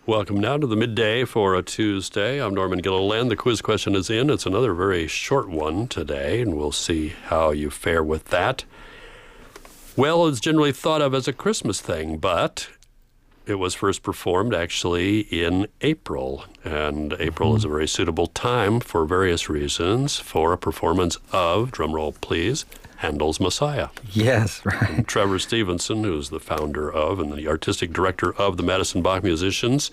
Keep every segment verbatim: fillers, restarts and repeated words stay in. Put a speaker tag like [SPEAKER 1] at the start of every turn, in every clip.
[SPEAKER 1] Welcome now to the midday for a Tuesday. I'm Norman Gilliland. The quiz question is in. It's another very short one today, and we'll see how you fare with that. Well, it's generally thought of as a Christmas thing, but it was first performed actually in April, and April mm-hmm. is a very suitable time for various reasons for a performance of, drumroll please, Handel's Messiah.
[SPEAKER 2] Yes, right.
[SPEAKER 1] And Trevor Stevenson, who's the founder of and the artistic director of the Madison Bach Musicians,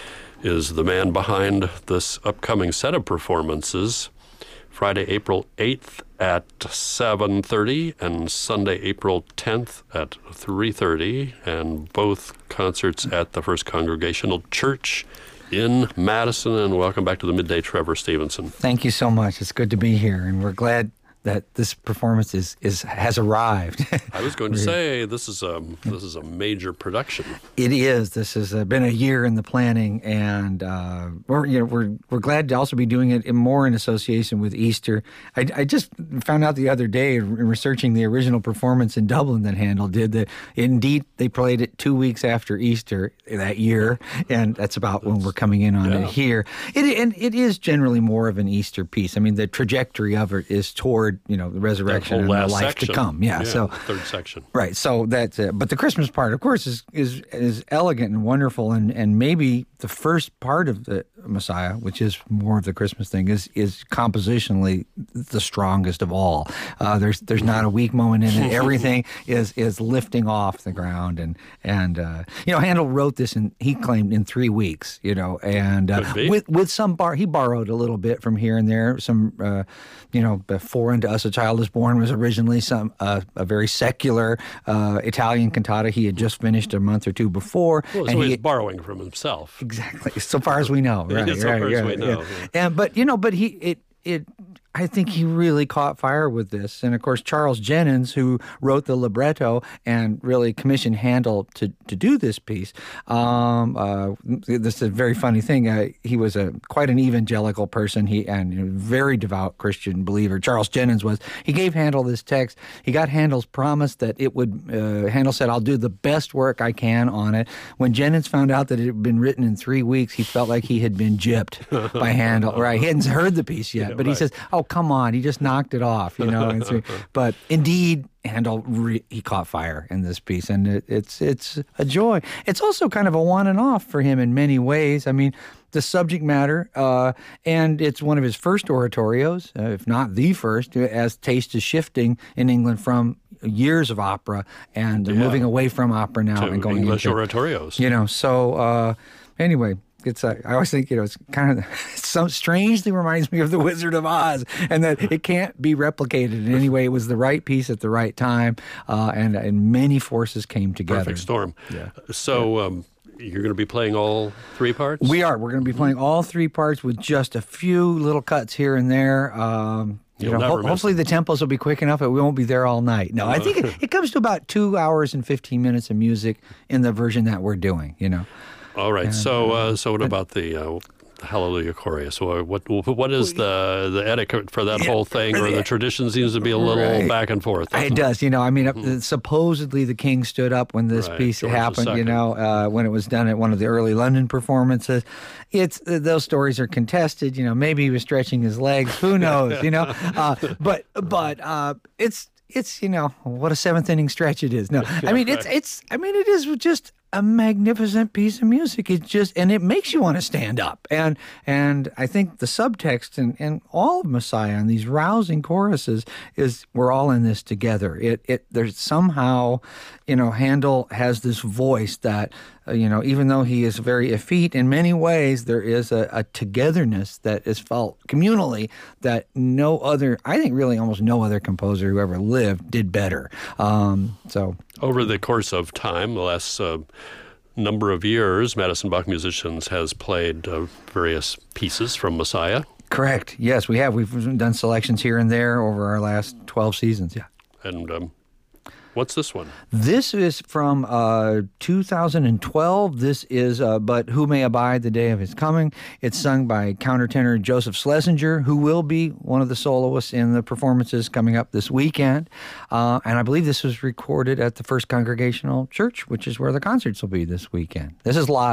[SPEAKER 1] is the man behind this upcoming set of performances. Friday, April eighth at seven thirty and Sunday, April tenth at three thirty, and both concerts at the First Congregational Church in Madison. And welcome back to the Midday, Trevor Stevenson.
[SPEAKER 2] Thank you so much. It's good to be here, and we're glad that this performance is, is has arrived.
[SPEAKER 1] I was going to say this is a this is a major production.
[SPEAKER 2] It is. This has uh, been a year in the planning, and uh, we're you know we're we're glad to also be doing it in more in association with Easter. I, I just found out the other day in researching the original performance in Dublin that Handel did that indeed they played it two weeks after Easter that year, and that's about that's, when we're coming in on yeah. it here. It and it is generally more of an Easter piece. I mean, the trajectory of it is toward you know, the resurrection and the life
[SPEAKER 1] section.
[SPEAKER 2] to come. Yeah,
[SPEAKER 1] yeah,
[SPEAKER 2] so
[SPEAKER 1] third section.
[SPEAKER 2] Right. So that's it. But the Christmas part, of course, is is is elegant and wonderful, and, and maybe the first part of the Messiah, which is more of the Christmas thing, is is compositionally the strongest of all. Uh, there's there's not a weak moment in it. Everything is is lifting off the ground, and and uh, you know, Handel wrote this and he claimed in three weeks. You know, and uh, with with some bar, he borrowed a little bit from here and there. Some uh, you know, before To Us a Child is Born was originally some uh, a very secular uh, Italian cantata he had just finished a month or two before.
[SPEAKER 1] Well, so
[SPEAKER 2] and
[SPEAKER 1] he's
[SPEAKER 2] he,
[SPEAKER 1] borrowing from himself.
[SPEAKER 2] Exactly, so far as we know. Right,
[SPEAKER 1] so
[SPEAKER 2] right,
[SPEAKER 1] far
[SPEAKER 2] yeah,
[SPEAKER 1] as we know.
[SPEAKER 2] Yeah.
[SPEAKER 1] Yeah.
[SPEAKER 2] And but you know, but he it it. I think he really caught fire with this. And, of course, Charles Jennens, who wrote the libretto and really commissioned Handel to, to do this piece, um, uh, this is a very funny thing. Uh, he was a quite an evangelical person he and a very devout Christian believer. Charles Jennens was. He gave Handel this text. He got Handel's promise that it would, uh, Handel said, I'll do the best work I can on it. When Jennens found out that it had been written in three weeks, he felt like he had been gypped by Handel. Right? He hadn't heard the piece yet,
[SPEAKER 1] yeah,
[SPEAKER 2] but
[SPEAKER 1] right.
[SPEAKER 2] he says, oh, come on, he just knocked it off, you know. And so, but indeed, Handel re- he caught fire in this piece, and it, it's it's a joy. It's also kind of a one and off for him in many ways. I mean, the subject matter, uh, and it's one of his first oratorios, uh, if not the first, as taste is shifting in England from years of opera and yeah. moving away from opera now
[SPEAKER 1] to
[SPEAKER 2] and going
[SPEAKER 1] English
[SPEAKER 2] into
[SPEAKER 1] oratorios.
[SPEAKER 2] You know, so uh, anyway. It's uh, I always think, you know, it's kind of so strangely reminds me of The Wizard of Oz, and that it can't be replicated in any way. It was the right piece at the right time, uh, and and many forces came together.
[SPEAKER 1] Perfect storm.
[SPEAKER 2] Yeah.
[SPEAKER 1] So yeah. Um, you're going to be playing all three parts?
[SPEAKER 2] We are. We're going to be playing all three parts with just a few little cuts here and there. Um, You know, ho- hopefully the tempos will be quick enough that we won't be there all night. No, I think it, it comes to about two hours and fifteen minutes of music in the version that we're doing, you know.
[SPEAKER 1] All right.
[SPEAKER 2] And,
[SPEAKER 1] so, uh, so what about the uh, Hallelujah Chorus? So what what is the the etiquette for that
[SPEAKER 2] yeah,
[SPEAKER 1] whole thing, or the tradition seems to be a little
[SPEAKER 2] right.
[SPEAKER 1] back and forth?
[SPEAKER 2] It does. You know, I mean, mm-hmm. supposedly the king stood up when this
[SPEAKER 1] right.
[SPEAKER 2] piece
[SPEAKER 1] George
[SPEAKER 2] happened. You know, uh, when it was done at one of the early London performances. It's uh, those stories are contested. You know, maybe he was stretching his legs. Who knows? You know, uh, but but uh, it's it's you know what a seventh inning stretch it is. No, I mean it's it's I mean it is just a magnificent piece of music. It just, and it makes you want to stand up. And and I think the subtext and, and all of Messiah and these rousing choruses is we're all in this together. It it there's somehow, you know, Handel has this voice that, uh, you know, even though he is very effete in many ways, there is a, a togetherness that is felt communally that no other, I think really almost no other composer who ever lived did better. Um, so
[SPEAKER 1] over the course of time, the last uh, number of years, Madison Bach Musicians has played uh, various pieces from Messiah.
[SPEAKER 2] Correct. Yes, we have. We've done selections here and there over our last twelve seasons. Yeah.
[SPEAKER 1] And um, what's this one?
[SPEAKER 2] This is from uh, two thousand twelve. This is uh, But Who May Abide the Day of His Coming. It's sung by countertenor Joseph Schlesinger, who will be one of the soloists in the performances coming up this weekend. Uh, and I believe this was recorded at the First Congregational Church, which is where the concerts will be this weekend. This is live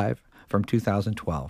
[SPEAKER 2] from two thousand twelve.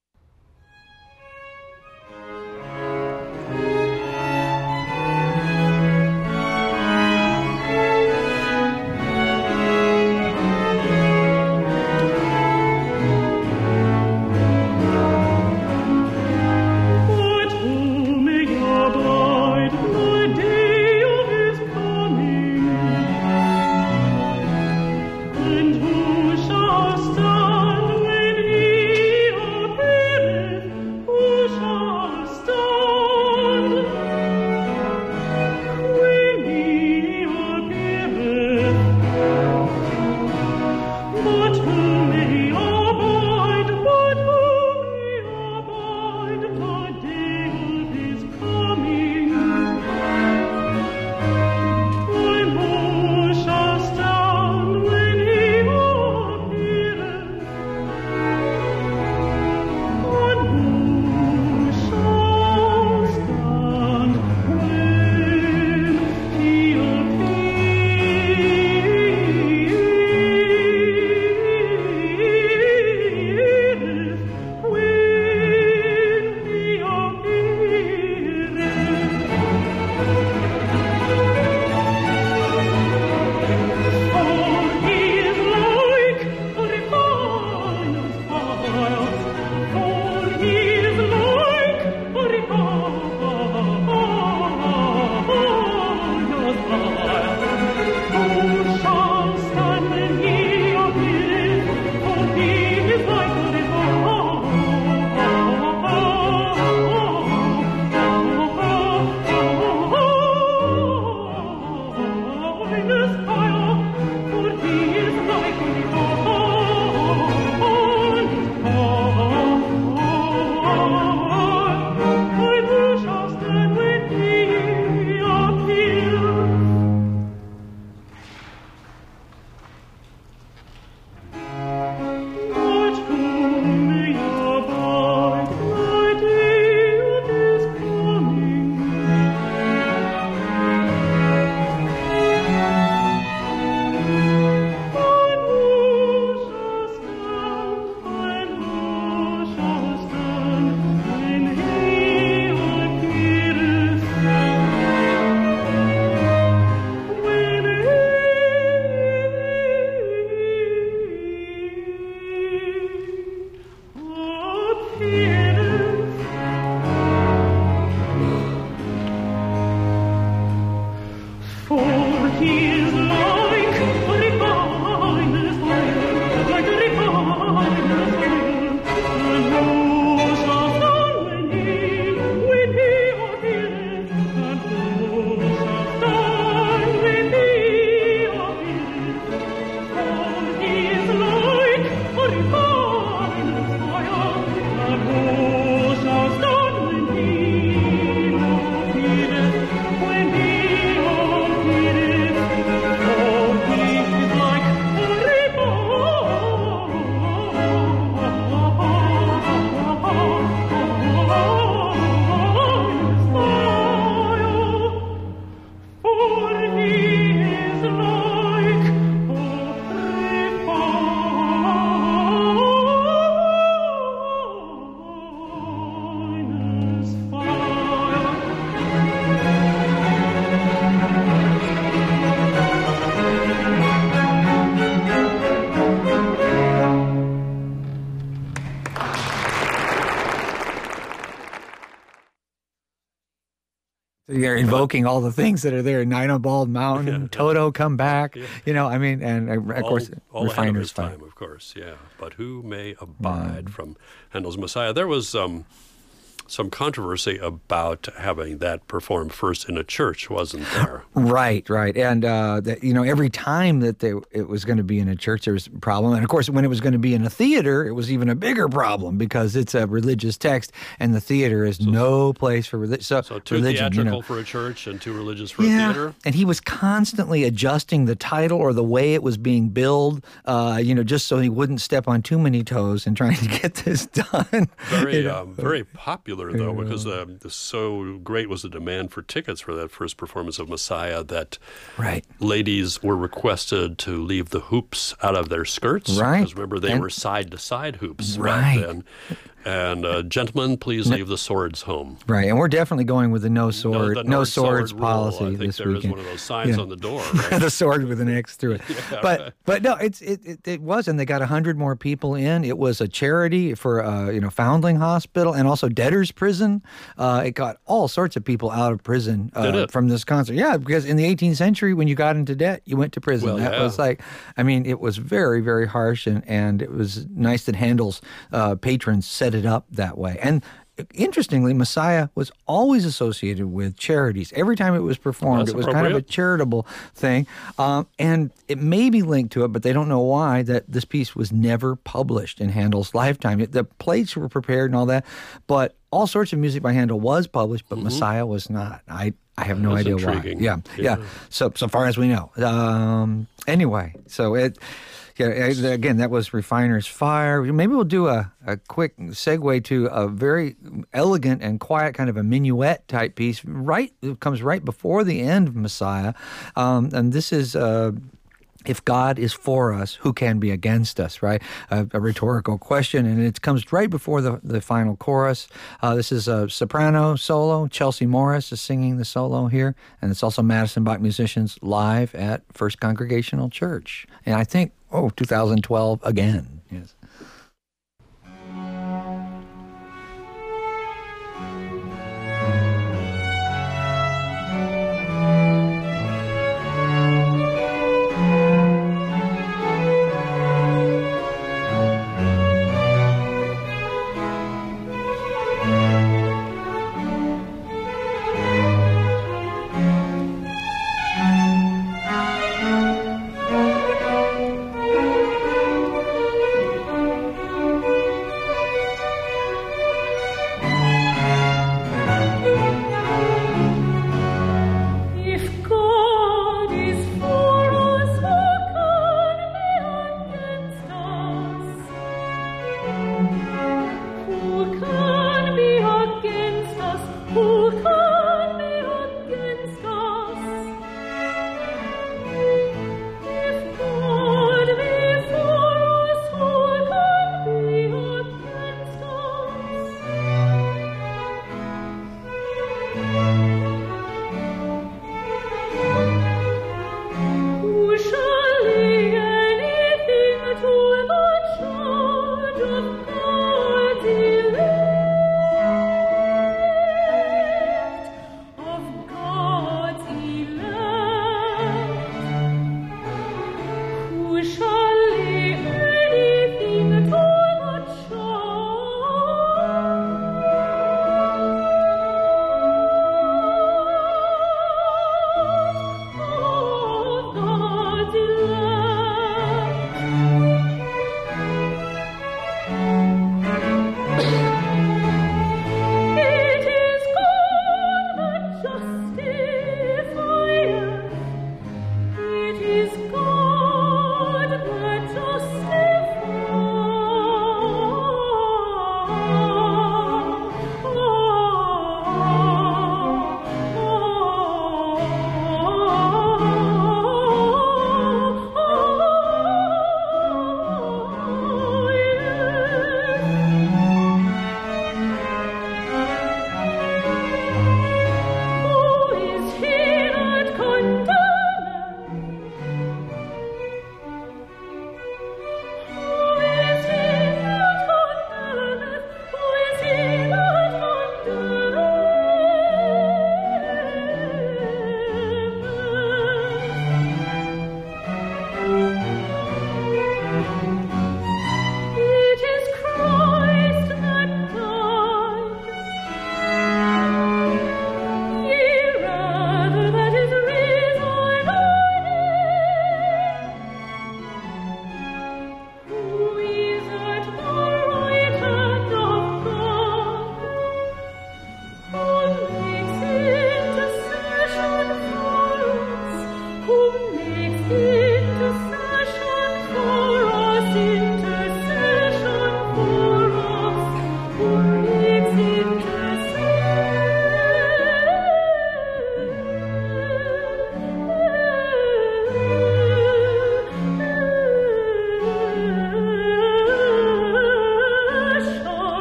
[SPEAKER 2] They're invoking all the things that are there. Nina Bald Mountain, yeah, Toto Come Back. Yeah. You know, I mean, and uh, of
[SPEAKER 1] all,
[SPEAKER 2] course,
[SPEAKER 1] all ahead of his
[SPEAKER 2] Fire.
[SPEAKER 1] time, of course, yeah. But who may abide mm. from Handel's Messiah? There was um, some controversy about having that performed first in a church, wasn't there?
[SPEAKER 2] Right, right. And, uh, that, you know, every time that they, it was going to be in a church, there was a problem. And, of course, when it was going to be in a theater, it was even a bigger problem because it's a religious text, and the theater is so, no place for relig- so,
[SPEAKER 1] so too
[SPEAKER 2] religion.
[SPEAKER 1] theatrical, you know,
[SPEAKER 2] for
[SPEAKER 1] a church and too religious for
[SPEAKER 2] yeah,
[SPEAKER 1] a theater?
[SPEAKER 2] And he was constantly adjusting the title or the way it was being billed, uh, you know, just so he wouldn't step on too many toes in trying to get this done.
[SPEAKER 1] Very,
[SPEAKER 2] you know?
[SPEAKER 1] um, very popular popular, though, because uh, so great was the demand for tickets for that first performance of Messiah that
[SPEAKER 2] right.
[SPEAKER 1] ladies were requested to leave the hoops out of their skirts.
[SPEAKER 2] Right.
[SPEAKER 1] Because remember, they
[SPEAKER 2] and,
[SPEAKER 1] were side-to-side hoops
[SPEAKER 2] right.
[SPEAKER 1] back then. And uh, gentlemen, please leave the swords home.
[SPEAKER 2] Right, and we're definitely going with the no sword,
[SPEAKER 1] no,
[SPEAKER 2] no
[SPEAKER 1] North
[SPEAKER 2] swords
[SPEAKER 1] sword
[SPEAKER 2] policy
[SPEAKER 1] rule. I think
[SPEAKER 2] this
[SPEAKER 1] there
[SPEAKER 2] weekend.
[SPEAKER 1] is one of those signs
[SPEAKER 2] yeah.
[SPEAKER 1] on the door. Right?
[SPEAKER 2] The sword with an X through it.
[SPEAKER 1] yeah,
[SPEAKER 2] but
[SPEAKER 1] right.
[SPEAKER 2] but no, it's it, it it was, and they got a hundred more people in. It was a charity for uh, you know Foundling Hospital and also debtors prison. Uh, it got all sorts of people out of prison uh, from this concert. Yeah, because in the eighteenth century, when you got into debt, you went to prison.
[SPEAKER 1] Well,
[SPEAKER 2] that
[SPEAKER 1] yeah.
[SPEAKER 2] was like, I mean, it was very very harsh, and and it was nice that Handel's uh, patrons set it up that way. And interestingly, Messiah was always associated with charities. Every time it was performed,
[SPEAKER 1] That's
[SPEAKER 2] it was kind of a charitable thing. Um, and it may be linked to it, but they don't know why, that this piece was never published in Handel's lifetime. It, the plates were prepared and all that, but all sorts of music by Handel was published, but mm-hmm. Messiah was not. I I have no
[SPEAKER 1] That's
[SPEAKER 2] idea
[SPEAKER 1] intriguing.
[SPEAKER 2] why. Yeah,
[SPEAKER 1] yeah,
[SPEAKER 2] yeah. So, so far as we know. Um, anyway, so it... Yeah, again, that was Refiner's Fire. Maybe we'll do a, a quick segue to a very elegant and quiet kind of a minuet type piece. Right, it comes right before the end of Messiah, um, and this is. Uh, If God is for us, who can be against us, right? A, a rhetorical question, and it comes right before the, the final chorus. Uh, this is a soprano solo. Chelsea Morris is singing the solo here, and it's also Madison Bach musicians live at First Congregational Church. And I think, oh, two thousand twelve again. Yes.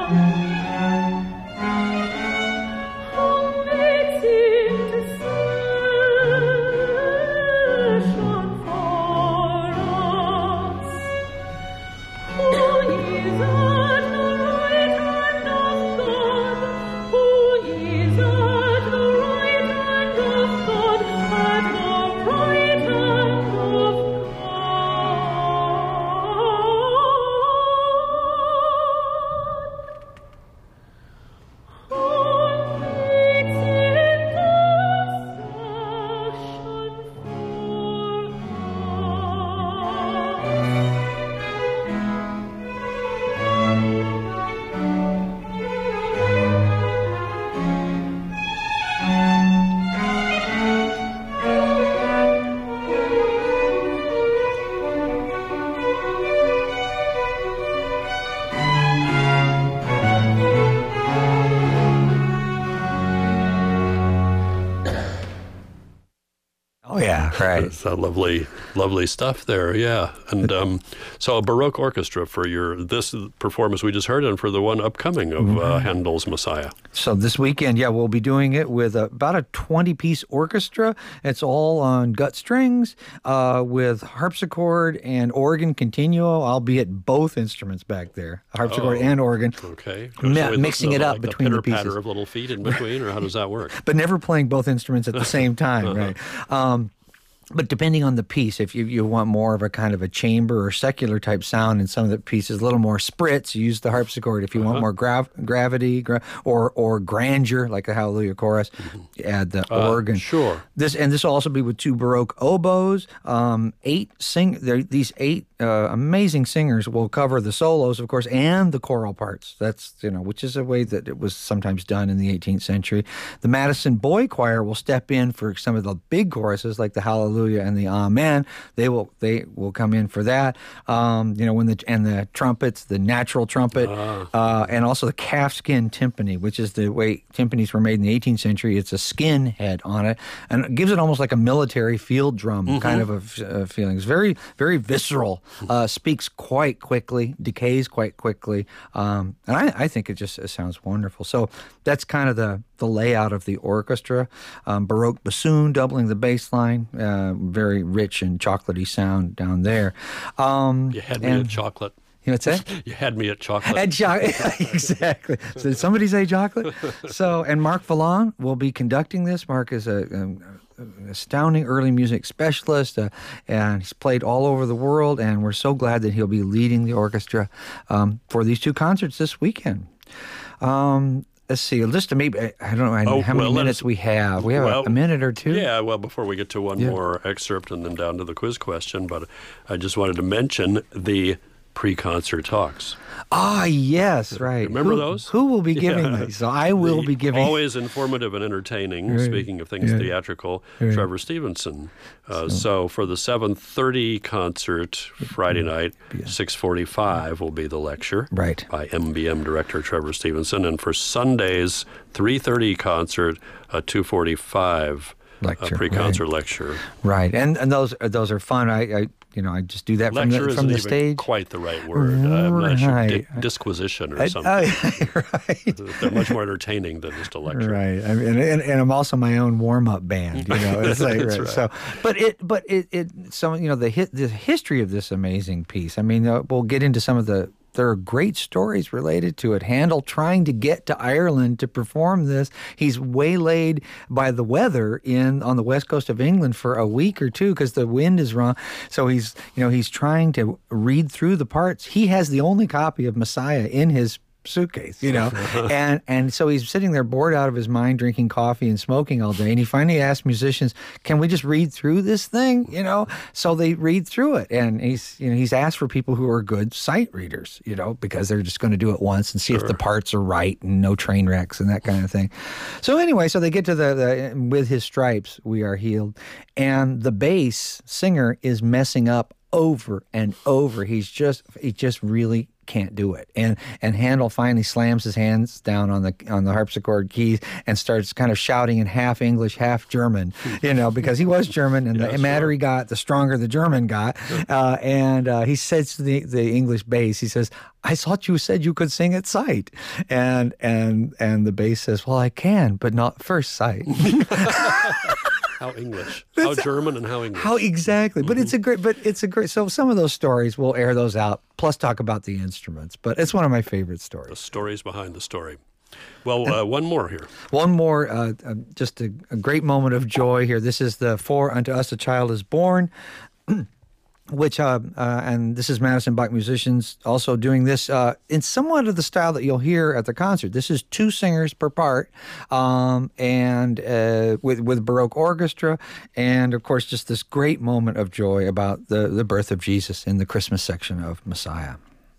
[SPEAKER 2] Oh, yeah, right.
[SPEAKER 1] It's a lovely, lovely stuff there, yeah. And um, so a Baroque orchestra for your this performance we just heard and for the one upcoming of mm-hmm. uh, Handel's Messiah.
[SPEAKER 2] So this weekend, yeah, we'll be doing it with a, about a twenty-piece orchestra. It's all on gut strings uh, with harpsichord and organ continuo. I'll be at both instruments back there, harpsichord oh, and organ.
[SPEAKER 1] Okay.
[SPEAKER 2] Mi- so mixing
[SPEAKER 1] the,
[SPEAKER 2] it up
[SPEAKER 1] like
[SPEAKER 2] between
[SPEAKER 1] the
[SPEAKER 2] the pieces.
[SPEAKER 1] pitter-patter of little feet in between, or how does that work?
[SPEAKER 2] But never playing both instruments at the same time,
[SPEAKER 1] uh-huh.
[SPEAKER 2] right? Um, But depending on the piece, if you, you want more of a kind of a chamber or secular type sound in some of the pieces, a little more spritz, you use the harpsichord. If you uh-huh. want more grav- gravity gra- or or grandeur, like the Hallelujah Chorus, mm-hmm. you add the
[SPEAKER 1] uh,
[SPEAKER 2] organ.
[SPEAKER 1] Sure.
[SPEAKER 2] This and this will also be with two Baroque oboes. Um, eight sing. These eight uh, amazing singers will cover the solos, of course, and the choral parts. That's you know, which is a way that it was sometimes done in the eighteenth century. The Madison Boy Choir will step in for some of the big choruses, like the Hallelujah and the Amen. They will they will come in for that. Um, you know, when the and the trumpets, the natural trumpet, uh. Uh, and also the calfskin timpani, which is the way timpanis were made in the eighteenth century. It's a skin head on it, and it gives it almost like a military field drum mm-hmm. kind of a, a feeling. It's very very visceral. Uh, speaks quite quickly, decays quite quickly, um, and I, I think it just it sounds wonderful. So that's kind of the the layout of the orchestra. Um, Baroque bassoon doubling the bass line. Uh, very rich and chocolatey sound down there. Um,
[SPEAKER 1] you had me
[SPEAKER 2] and,
[SPEAKER 1] at chocolate.
[SPEAKER 2] You know what's that?
[SPEAKER 1] You had me at chocolate.
[SPEAKER 2] At cho- exactly. So did somebody say chocolate? So, and Mark Vallon will be conducting this. Mark is a, a, a astounding early music specialist, uh, and he's played all over the world, and we're so glad that he'll be leading the orchestra um, for these two concerts this weekend. Um, Let's see, just to maybe, I don't know
[SPEAKER 1] oh,
[SPEAKER 2] how many
[SPEAKER 1] well,
[SPEAKER 2] minutes we have. We have
[SPEAKER 1] well,
[SPEAKER 2] a, a minute or two?
[SPEAKER 1] Yeah, well, before we get to one yeah. more excerpt and then down to the quiz question, but I just wanted to mention the pre-concert talks.
[SPEAKER 2] Ah, yes, right.
[SPEAKER 1] Remember
[SPEAKER 2] who,
[SPEAKER 1] those?
[SPEAKER 2] Who will be giving
[SPEAKER 1] yeah.
[SPEAKER 2] these? So I will
[SPEAKER 1] the
[SPEAKER 2] be giving.
[SPEAKER 1] Always informative and entertaining,
[SPEAKER 2] right.
[SPEAKER 1] speaking of things
[SPEAKER 2] yeah.
[SPEAKER 1] theatrical,
[SPEAKER 2] right.
[SPEAKER 1] Trevor Stevenson. Uh, so.
[SPEAKER 2] so
[SPEAKER 1] for the seven thirty concert Friday night, yeah. six forty-five will be the lecture
[SPEAKER 2] right.
[SPEAKER 1] by M B M director Trevor Stevenson. And for Sunday's three thirty concert, a two forty-five
[SPEAKER 2] lecture,
[SPEAKER 1] uh, pre-concert
[SPEAKER 2] right.
[SPEAKER 1] lecture.
[SPEAKER 2] Right, and and those those are fun. I, I you know I just do that from
[SPEAKER 1] lecture
[SPEAKER 2] the, from the
[SPEAKER 1] isn't
[SPEAKER 2] stage.
[SPEAKER 1] Even quite the right word. Uh, I'm not sure.
[SPEAKER 2] Right.
[SPEAKER 1] Di- disquisition or
[SPEAKER 2] I,
[SPEAKER 1] something.
[SPEAKER 2] I, right.
[SPEAKER 1] They're much more entertaining than just a lecture.
[SPEAKER 2] Right. I mean, and, and I'm also my own warm up band. You know, it's like, right.
[SPEAKER 1] right.
[SPEAKER 2] So, but it, but it, it, some you know the hit, the history of this amazing piece. I mean, uh, we'll get into some of the. There are great stories related to it. Handel trying to get to Ireland to perform this. He's waylaid by the weather in on the west coast of England for a week or two because the wind is wrong. So he's, you know, he's trying to read through the parts. He has the only copy of Messiah in his suitcase, you know, and and so he's sitting there bored out of his mind, drinking coffee and smoking all day. And he finally asked musicians, "Can we just read through this thing?" You know, so they read through it, and he's you know he's asked for people who are good sight readers, you know, because they're just going to do it once and see sure. if the parts are right and no train wrecks and that kind of thing. So anyway, so they get to the, the with his stripes we are healed, and the bass singer is messing up over and over. He's just he just really can't do it. And and Handel finally slams his hands down on the on the harpsichord keys and starts kind of shouting in half English, half German, you know, because he was German, and yeah, the madder sure. he got, the stronger the German got. Uh, and uh, he says to the, the English bass, he says, "I thought you said you could sing at sight." And and and the bass says, "Well, I can, but not first sight."
[SPEAKER 1] How English, how That's, German, and how English.
[SPEAKER 2] How exactly, mm-hmm. but it's a great, but it's a great. So some of those stories we'll air those out, plus talk about the instruments. But it's one of my favorite stories.
[SPEAKER 1] The stories behind the story. Well, uh, one more here.
[SPEAKER 2] One more, uh, uh, just a, a great moment of joy here. This is the "For Unto Us a Child is Born." Which, uh, uh, and this is Madison Bach musicians also doing this uh, in somewhat of the style that you'll hear at the concert. This is two singers per part, um, and uh, with with Baroque orchestra, and of course, just this great moment of joy about the, the birth of Jesus in the Christmas section of Messiah.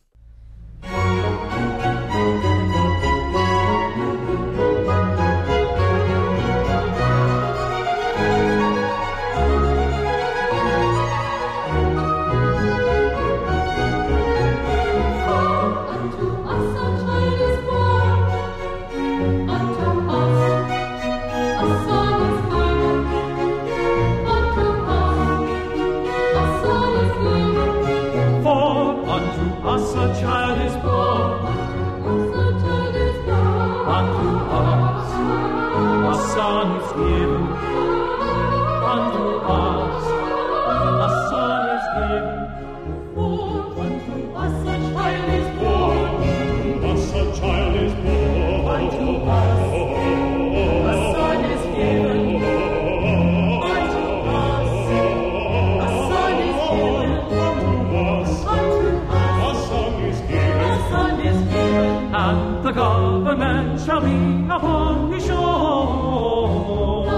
[SPEAKER 3] Shall be upon his shore.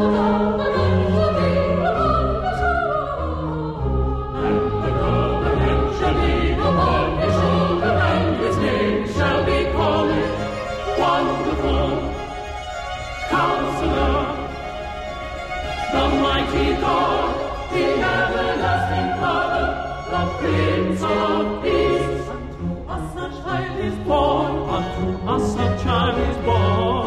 [SPEAKER 3] And the government shall be upon his shoulder, and his name shall be called Wonderful Counselor, the mighty God, the everlasting Father, the Prince of Peace. Unto us a child is born, unto us a child is born.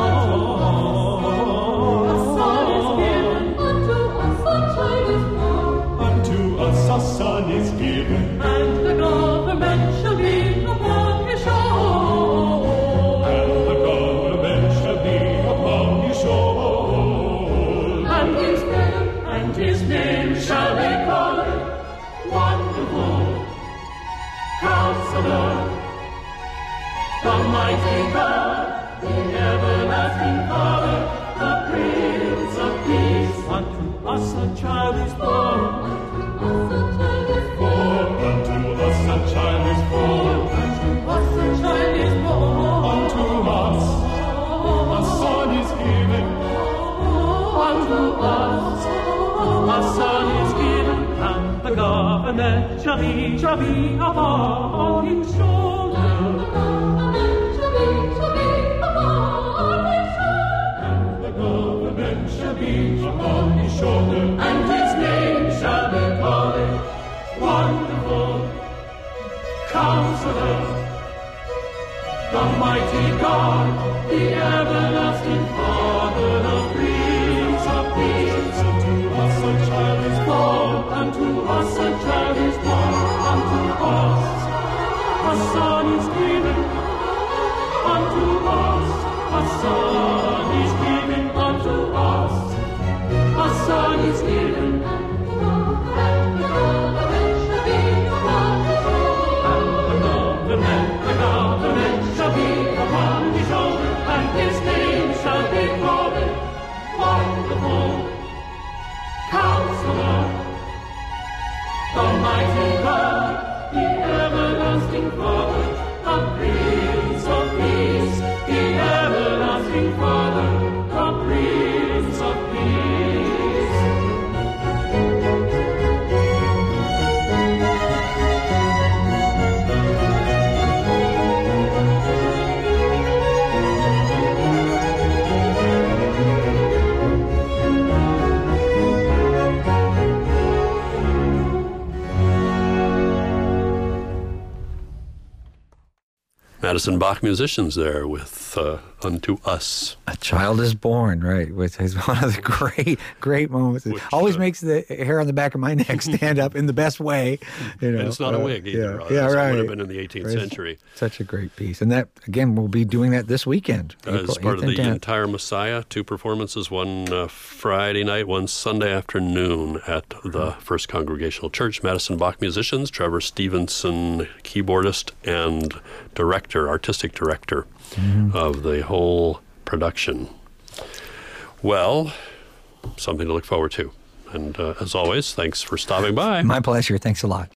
[SPEAKER 3] A son is given, unto us a child is born. Unto us a son is given, and the government shall be upon his shoulders. And the government shall be upon his shoulders. And his name, and his name shall be called Wonderful Counselor, the mighty God, the everlasting Father, the Prince of Peace. Unto us a child is born. Unto us a child is born. Unto us a child is born. Unto us a son is given. Unto us a son is given. And the government shall be, shall be upon his shoulder. Upon his shoulder, and his name shall be called Wonderful Counselor, the mighty God, the everlasting Father, the Prince of Peace. Unto us a child is born, unto us a child is born, unto us a son is given, unto us a son is given, unto us a son is given, and the government shall be upon his shoulder. And the government, the government shall be upon his shoulder, and his name shall be called Wonderful Counselor, the mighty God, the everlasting Father, the Prince of Peace, the everlasting Father.
[SPEAKER 1] Madison Bach musicians there with uh, Unto Us.
[SPEAKER 2] A Child is Born, right, which is one of the great, great moments. It
[SPEAKER 1] Which,
[SPEAKER 2] always
[SPEAKER 1] uh,
[SPEAKER 2] makes the hair on the back of my neck stand up in the best way. You know,
[SPEAKER 1] And it's not a
[SPEAKER 2] uh,
[SPEAKER 1] wig either.
[SPEAKER 2] Yeah,
[SPEAKER 1] Uh,
[SPEAKER 2] yeah
[SPEAKER 1] that's what
[SPEAKER 2] right.
[SPEAKER 1] would have been in the eighteenth
[SPEAKER 2] Right.
[SPEAKER 1] century.
[SPEAKER 2] Such a great piece. And that, again, we'll be doing that this weekend.
[SPEAKER 1] As
[SPEAKER 2] April
[SPEAKER 1] part of
[SPEAKER 2] eighth and
[SPEAKER 1] the
[SPEAKER 2] tenth.
[SPEAKER 1] entire Messiah, two performances, one uh, Friday night, one Sunday afternoon at the First Congregational Church. Madison Bach musicians, Trevor Stevenson, keyboardist and director, artistic director
[SPEAKER 2] Mm-hmm.
[SPEAKER 1] of the whole production. Well, something to look forward to. And uh, as always, thanks for stopping by.
[SPEAKER 2] My pleasure. Thanks a lot.